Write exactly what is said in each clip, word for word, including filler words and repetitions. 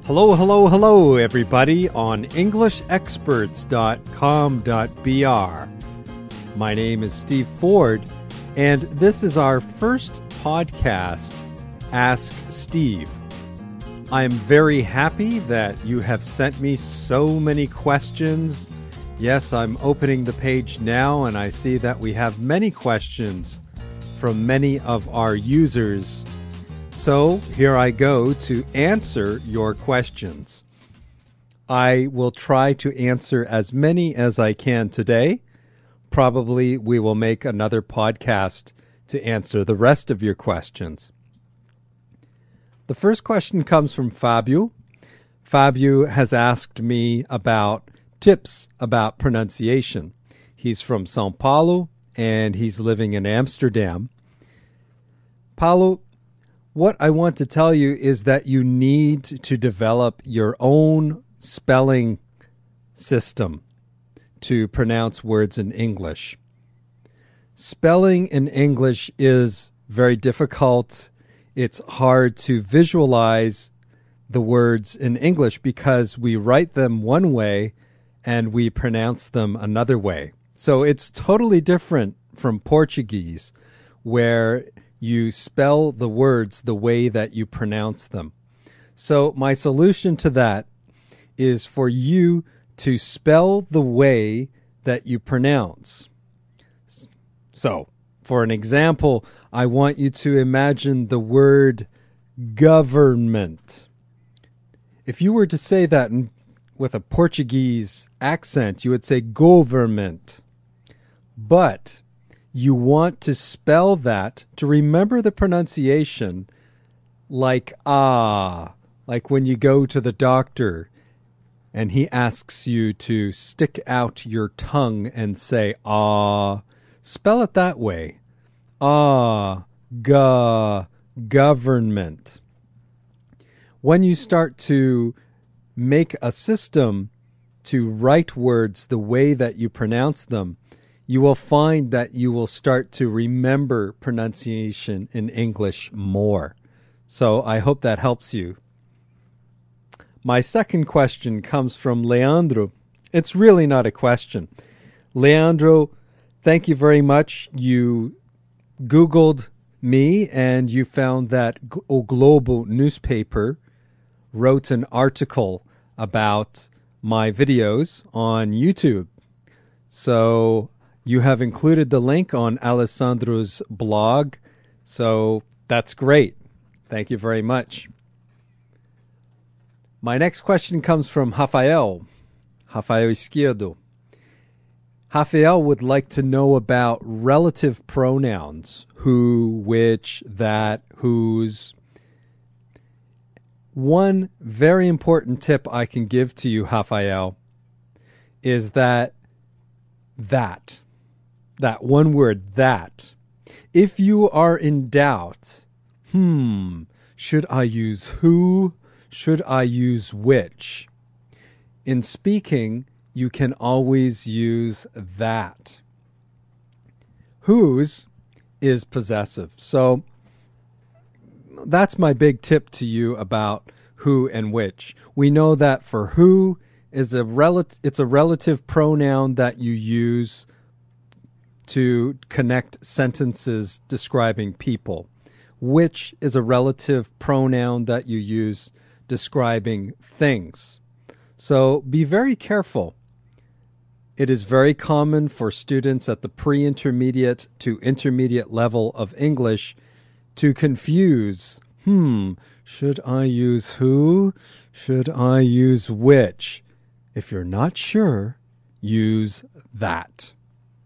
Hello, hello, hello, everybody on English Experts dot com dot b r. My name is Steve Ford, and this is our first podcast, Ask Steve. I am very happy that you have sent me so many questions. Yes, I'm opening the page now, and I see that we have many questions from many of our users. So here I go to answer your questions. I will try to answer as many as I can today. Probably we will make another podcast to answer the rest of your questions. The first question comes from Fabio. Fabio has asked me about tips about pronunciation. He's from São Paulo and he's living in Amsterdam. Paulo, what I want to tell you is that you need to develop your own spelling system to pronounce words in English. Spelling in English is very difficult. It's hard to visualize the words in English because we write them one way and we pronounce them another way. So it's totally different from Portuguese, where you spell the words the way that you pronounce them. So my solution to that is for you to spell the way that you pronounce. So, for an example, I want you to imagine the word government. If you were to say that in, with a Portuguese accent, you would say government. But you want to spell that to remember the pronunciation like ah, like when you go to the doctor and he asks you to stick out your tongue and say ah. Spell it that way. Ah, ga, government. When you start to make a system to write words the way that you pronounce them, you will find that you will start to remember pronunciation in English more. So I hope that helps you. My second question comes from Leandro. It's really not a question. Leandro, thank you very much. You Googled me and you found that O Globo newspaper wrote an article about my videos on YouTube. So you have included the link on Alessandro's blog, so that's great. Thank you very much. My next question comes from Rafael, Rafael Izquierdo. Rafael would like to know about relative pronouns, who, which, that, whose. One very important tip I can give to you, Rafael, is that that. That one word, that. If you are in doubt, hmm, should I use who? Should I use which? In speaking, you can always use that. Whose is possessive. So that's my big tip to you about who and which. We know that for who is a rel- it's a relative pronoun that you use to connect sentences describing people. Which is a relative pronoun that you use describing things. So be very careful. It is very common for students at the pre-intermediate to intermediate level of English to confuse, hmm, should I use who? Should I use which? If you're not sure, use that.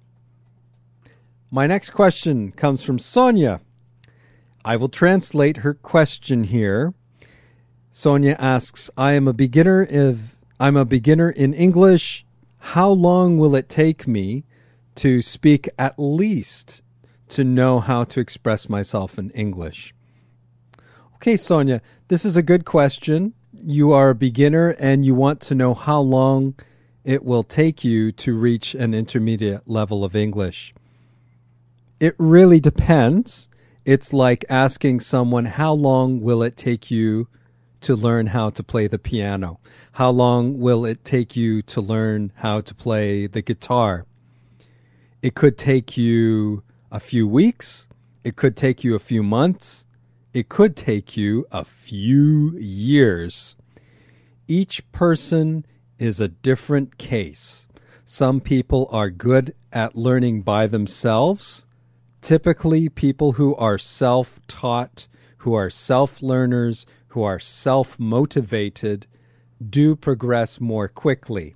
My next question comes from Sonia. I will translate her question here. Sonia asks, I am a beginner if I'm a beginner in English. How long will it take me to speak at least to know how to express myself in English? Okay, Sonia, this is a good question. You are a beginner and you want to know how long it will take you to reach an intermediate level of English. It really depends. It's like asking someone, how long will it take you to learn how to play the piano? How long will it take you to learn how to play the guitar? It could take you a few weeks. It could take you a few months. It could take you a few years. Each person is a different case. Some people are good at learning by themselves. Typically, people who are self-taught, who are self-learners, who are self-motivated, do progress more quickly.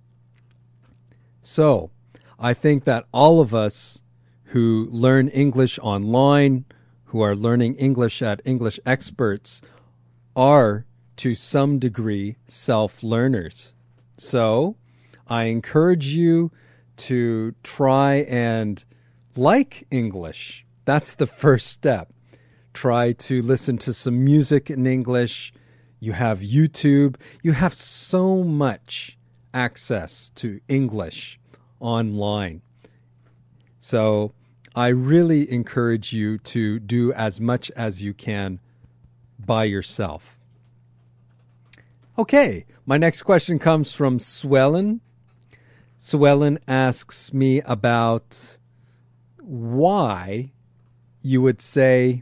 So, I think that all of us who learn English online, who are learning English at English Experts, are, to some degree, self-learners. So, I encourage you to try and like English. That's the first step. Try to listen to some music in English. You have YouTube. You have so much access to English online. So I really encourage you to do as much as you can by yourself. Okay, my next question comes from Swellen. Swellen asks me about why you would say,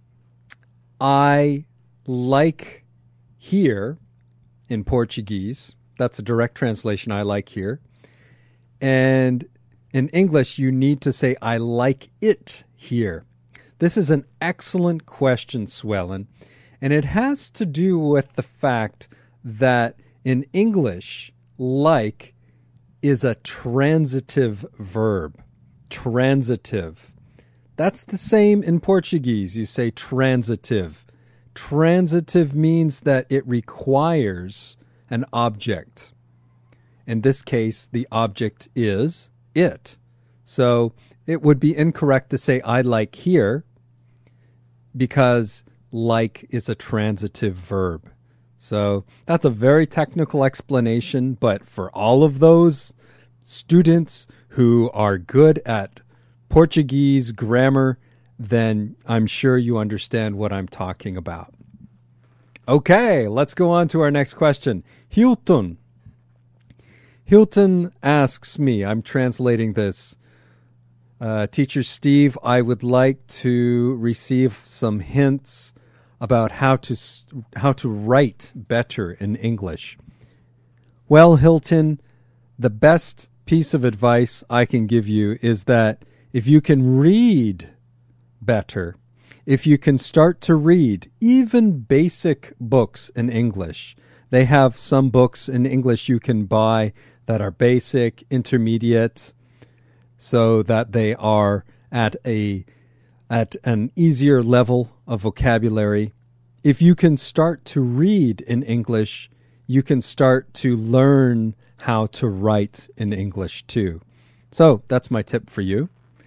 I like here in Portuguese. That's a direct translation, I like here. And in English, you need to say, I like it here. This is an excellent question, Swellen. And it has to do with the fact that in English, like is a transitive verb. Transitive. That's the same in Portuguese. You say transitive. Transitive means that it requires an object. In this case, the object is it. So it would be incorrect to say I like here because like is a transitive verb. So that's a very technical explanation, but for all of those students who are good at Portuguese grammar, then I'm sure you understand what I'm talking about. Okay, let's go on to our next question. Hilton. Hilton asks me, I'm translating this, uh, Teacher Steve, I would like to receive some hints about how to how to write better in English. Well, Hilton, the best piece of advice I can give you is that if you can read better, if you can start to read even basic books in English, they have some books in English you can buy that are basic, intermediate, so that they are at a at an easier level of vocabulary. If you can start to read in English, you can start to learn how to write in English too. So that's my tip for you.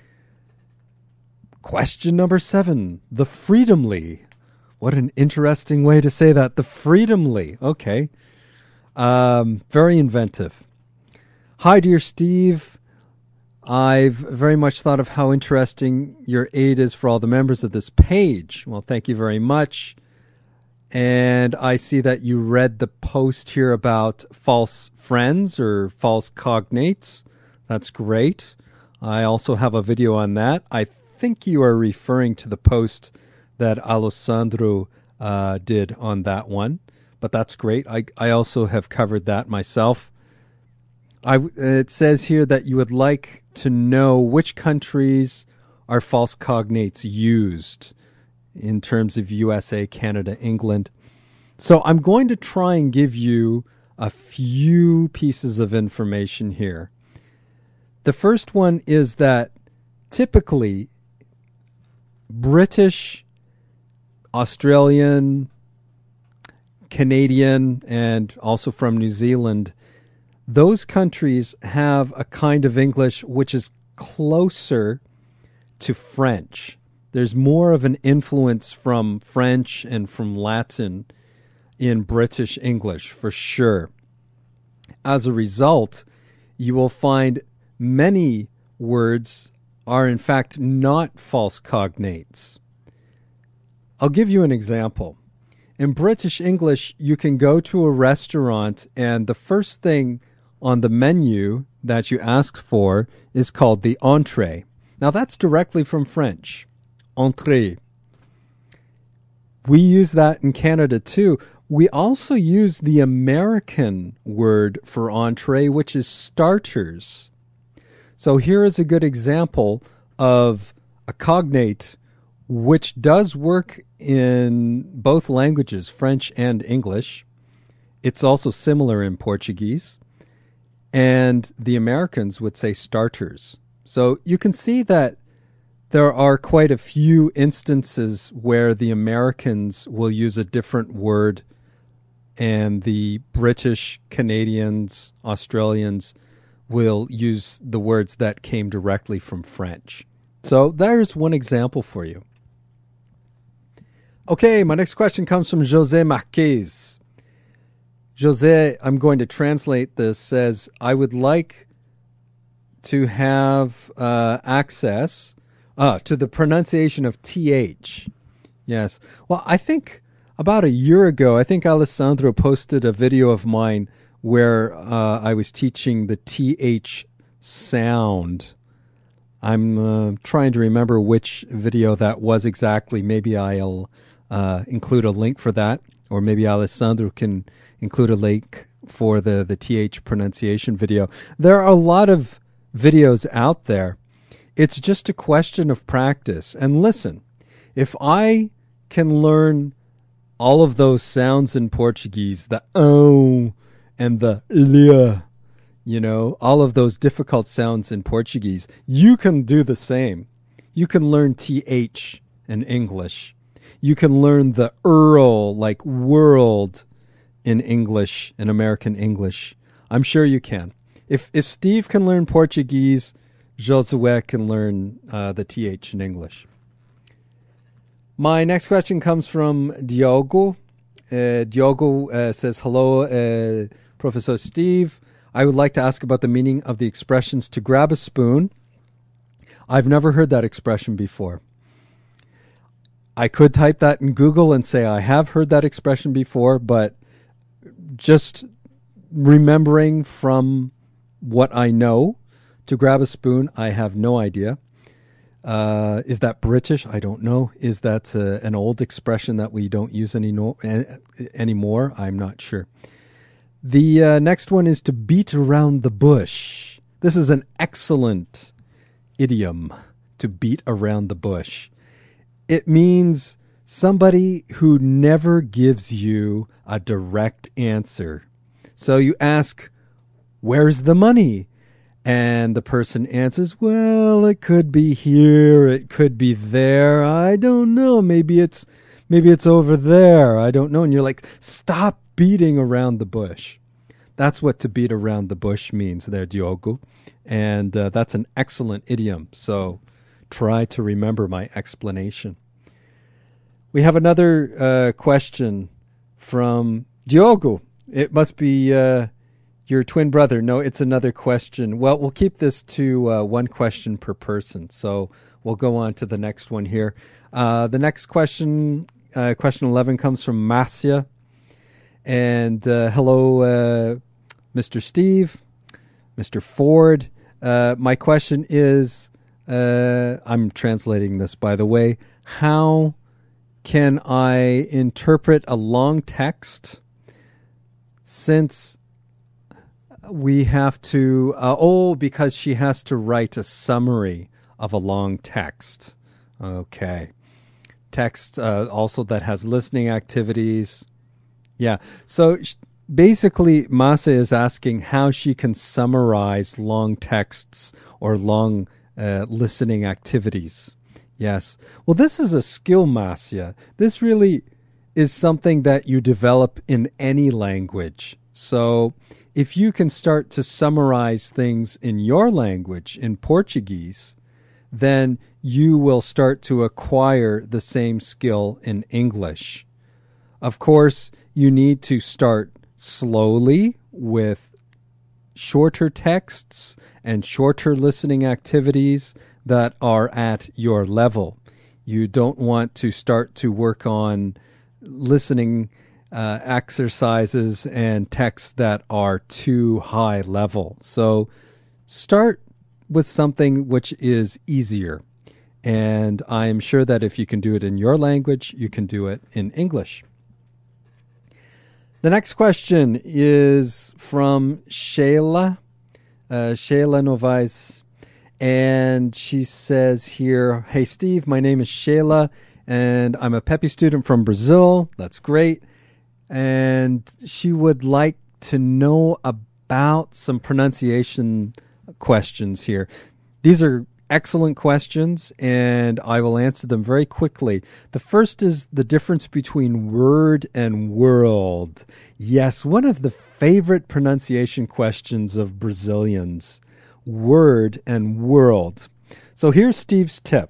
Question number seven, the freedomly. What an interesting way to say that. The freedomly. Okay. Um, very inventive. Hi, dear Steve. I've very much thought of how interesting your aid is for all the members of this page. Well, thank you very much. And I see that you read the post here about false friends or false cognates. That's great. I also have a video on that. I think you are referring to the post that Alessandro uh, did on that one. But that's great. I, I also have covered that myself. I, it says here that you would like to know which countries are false cognates used in terms of U S A, Canada, England. So I'm going to try and give you a few pieces of information here. The first one is that typically British, Australian, Canadian, and also from New Zealand, those countries have a kind of English which is closer to French. There's more of an influence from French and from Latin in British English, for sure. As a result, you will find many words are in fact not false cognates. I'll give you an example. In British English, you can go to a restaurant and the first thing on the menu that you ask for is called the entree. Now that's directly from French. Entree. We use that in Canada too. We also use the American word for entree, which is starters. So here is a good example of a cognate which does work in both languages, French and English. It's also similar in Portuguese. And the Americans would say starters. So you can see that there are quite a few instances where the Americans will use a different word and the British, Canadians, Australians will use the words that came directly from French. So there's one example for you. Okay, my next question comes from José Marquez. José, I'm going to translate this, says, I would like to have uh, access uh, to the pronunciation of T H. Yes. Well, I think about a year ago, I think Alessandro posted a video of mine where uh, I was teaching the T H sound. I'm uh, trying to remember which video that was exactly. Maybe I'll uh, include a link for that, or maybe Alessandro can include a link for the, the T H pronunciation video. There are a lot of videos out there. It's just a question of practice. And listen, if I can learn all of those sounds in Portuguese, the oh and the lia, you know, all of those difficult sounds in Portuguese, you can do the same. You can learn T H in English. You can learn the earl, like world, in English, in American English. I'm sure you can. If if Steve can learn Portuguese, Josué can learn uh, the T H in English. My next question comes from Diogo. Uh, Diogo uh, says, hello, uh, Professor Steve. I would like to ask about the meaning of the expressions to grab a spoon. I've never heard that expression before. I could type that in Google and say I have heard that expression before, but just remembering from what I know, to grab a spoon, I have no idea. Uh, is that British? I don't know. Is that uh, an old expression that we don't use any no, uh, anymore? I'm not sure. The uh, next one is to beat around the bush. This is an excellent idiom, to beat around the bush. It means somebody who never gives you a direct answer. So you ask, where's the money? And the person answers, well, it could be here, it could be there. I don't know. Maybe it's maybe it's over there. I don't know. And you're like, stop beating around the bush. That's what to beat around the bush means there, Diogo. And uh, that's an excellent idiom. So try to remember my explanation. We have another uh, question from Diogo. It must be uh, your twin brother. No, it's another question. Well, we'll keep this to uh, one question per person. So we'll go on to the next one here. Uh, the next question, uh, question eleven, comes from Marcia. And uh, hello, uh, Mister Steve, Mister Ford. Uh, my question is, uh, I'm translating this, by the way, how can I interpret a long text since we have to, uh, oh, because she has to write a summary of a long text. Okay. Text uh, also that has listening activities. Yeah. So sh- basically, Masa is asking how she can summarize long texts or long uh, listening activities. Yes. Well, this is a skill, Masya. This really is something that you develop in any language. So if you can start to summarize things in your language, in Portuguese, then you will start to acquire the same skill in English. Of course, you need to start slowly with shorter texts and shorter listening activities that are at your level. You don't want to start to work on listening uh, exercises and texts that are too high level. So start with something which is easier. And I'm sure that if you can do it in your language, you can do it in English. The next question is from Shayla, uh, Shayla Novaes. And she says here, hey, Steve, my name is Shayla, and I'm a Peppy student from Brazil. That's great. And she would like to know about some pronunciation questions here. These are excellent questions, and I will answer them very quickly. The first is the difference between word and world. Yes, one of the favorite pronunciation questions of Brazilians. Word and world. So here's Steve's tip.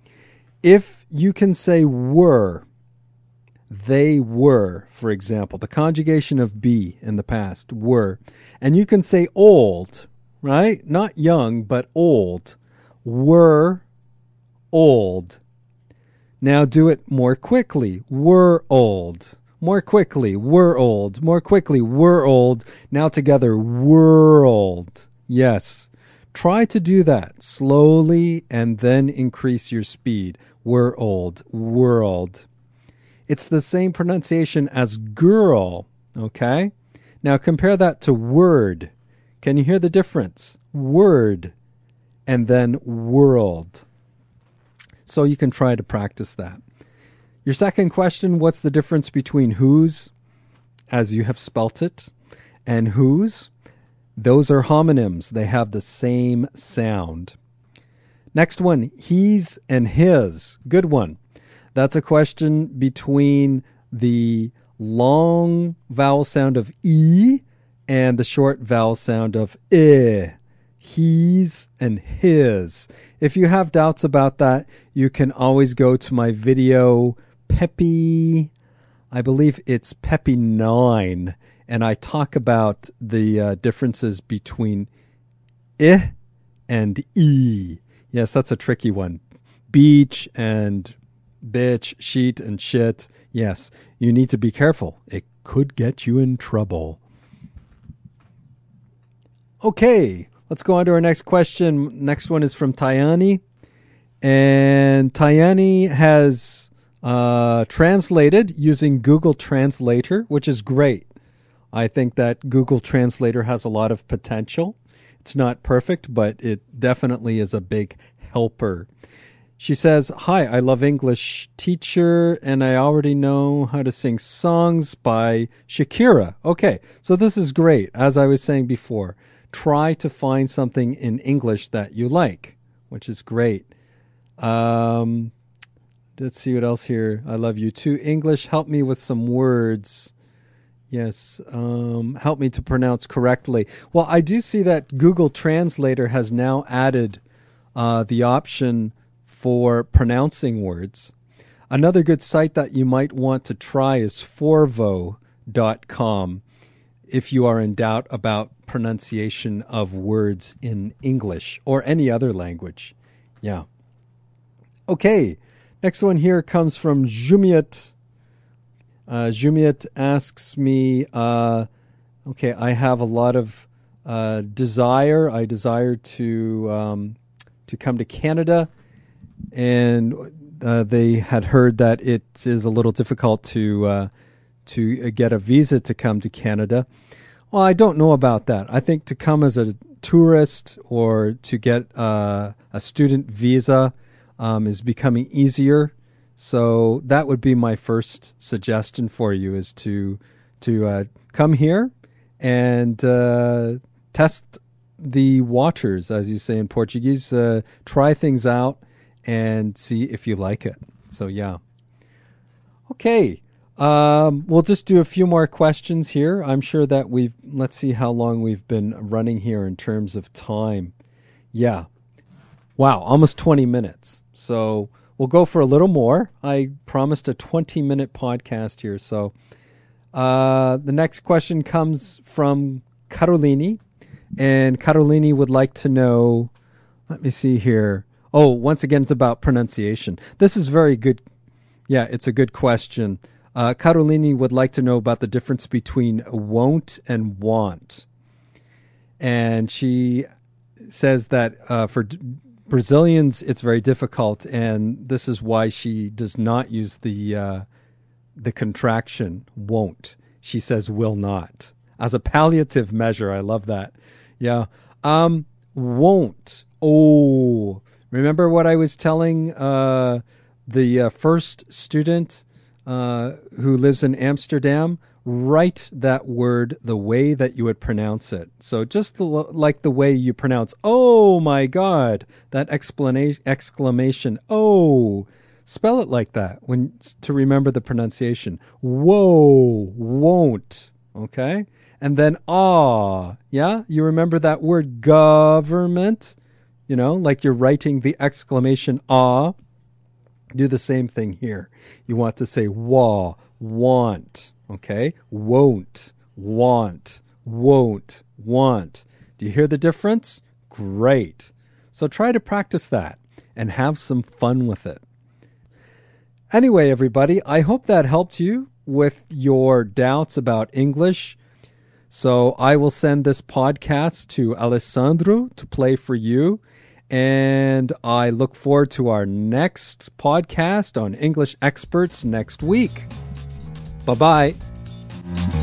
If you can say were, they were, for example, the conjugation of be in the past, were, and you can say old, right? Not young, but old. Were old. Now do it more quickly. Were old. More quickly. Were old. More quickly. Were old. Now together. World. Yes. Try to do that slowly and then increase your speed. We're old. World. It's the same pronunciation as girl, okay? Now compare that to word. Can you hear the difference? Word and then world. So you can try to practice that. Your second question, what's the difference between whose, as you have spelt it, and whose? Those are homonyms. They have the same sound. Next one, he's and his. Good one. That's a question between the long vowel sound of E and the short vowel sound of I. He's and his. If you have doubts about that, you can always go to my video, Peppy, I believe it's Peppy nine. And I talk about the uh, differences between I and E. Yes, that's a tricky one. Beach and bitch, sheet and shit. Yes, you need to be careful. It could get you in trouble. Okay, let's go on to our next question. Next one is from Tayani. And Tayani has uh, translated using Google Translator, which is great. I think that Google Translator has a lot of potential. It's not perfect, but it definitely is a big helper. She says, hi, I love English teacher, and I already know how to sing songs by Shakira. Okay, so this is great. As I was saying before, try to find something in English that you like, which is great. Um, let's see what else here. I love you too. English, help me with some words. Yes, um, help me to pronounce correctly. Well, I do see that Google Translator has now added uh, the option for pronouncing words. Another good site that you might want to try is forvo dot com if you are in doubt about pronunciation of words in English or any other language. Yeah. Okay, next one here comes from Jumiat. Uh, Jumiat asks me, uh, okay, I have a lot of uh, desire. I desire to um, to come to Canada, and uh, they had heard that it is a little difficult to uh, to get a visa to come to Canada. Well, I don't know about that. I think to come as a tourist or to get uh, a student visa um, is becoming easier. So that would be my first suggestion for you, is to to uh, come here and uh, test the waters, as you say in Portuguese. Uh, try things out and see if you like it. So, yeah. Okay. Um, we'll just do a few more questions here. I'm sure that we've, let's see how long we've been running here in terms of time. Yeah. Wow, almost twenty minutes. So we'll go for a little more. I promised a twenty-minute podcast here. So uh, the next question comes from Carolini. And Carolini would like to know, let me see here. Oh, once again, it's about pronunciation. This is very good. Yeah, it's a good question. Uh, Carolini would like to know about the difference between won't and want. And she says that uh, for D- Brazilians, it's very difficult, and this is why she does not use the uh, the contraction won't. She says will not. As a palliative measure, I love that. Yeah. Um, won't. Oh, remember what I was telling uh, the uh, first student uh, who lives in Amsterdam? Write that word the way that you would pronounce it. So just the, like the way you pronounce, oh my God, that explanation, exclamation, oh, spell it like that when to remember the pronunciation. Whoa, won't, okay? And then ah, yeah? You remember that word government? You know, like you're writing the exclamation ah. Do the same thing here. You want to say wa, want. Okay, won't, want, won't, want. Do you hear the difference? Great. So try to practice that and have some fun with it. Anyway, everybody, I hope that helped you with your doubts about English. So I will send this podcast to Alessandro to play for you. And I look forward to our next podcast on English Experts next week. Bye-bye.